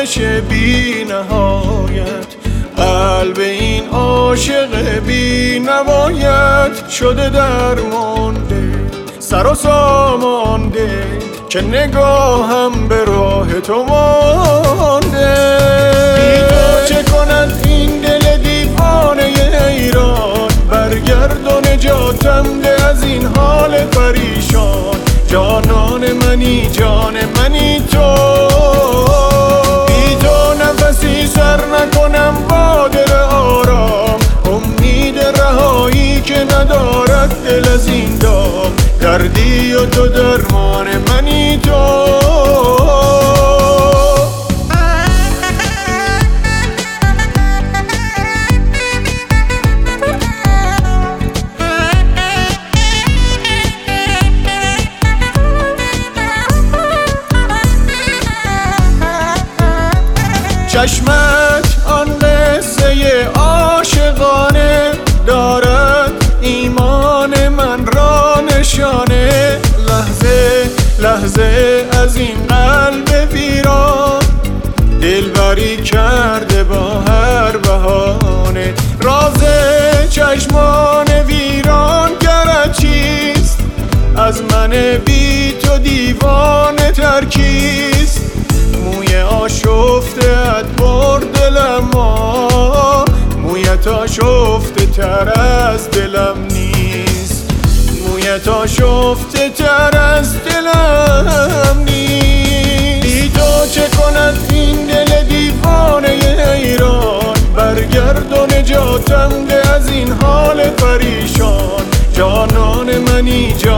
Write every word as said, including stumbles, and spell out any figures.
آتش بی نهایت، قلب این عاشق بی نوایت شده درمانده، سر و سامانده که نگاهم به راه تو مانده. بی تو چه کند این دل دیوانه ایران، برگرد و نجاتم ده از این حال پریشان. جانان منی جان منی تو، بی تو نفسی سر نکنم با دل آرام، امید رهایی که ندارد دل از این دام. دردی و تو درمان منی تو. چشمت آن قصه عاشقانه دارد، ایمان من را نشانه. لحظه لحظه از این قلب ویران، دلبری کرده با هر بهانه. راز چشمان ویران گرد چیست، از من بی تو دیوانه تر کیست؟ موی آشفته ات بر دلم، ما مویت آشفته تر از دلم نیست، مویت آشفته تر از دلم نیست. بی تو چه کند این دل دیوانه ایران، برگرد و نجاتم ده از این حال پریشان. جانان منی جان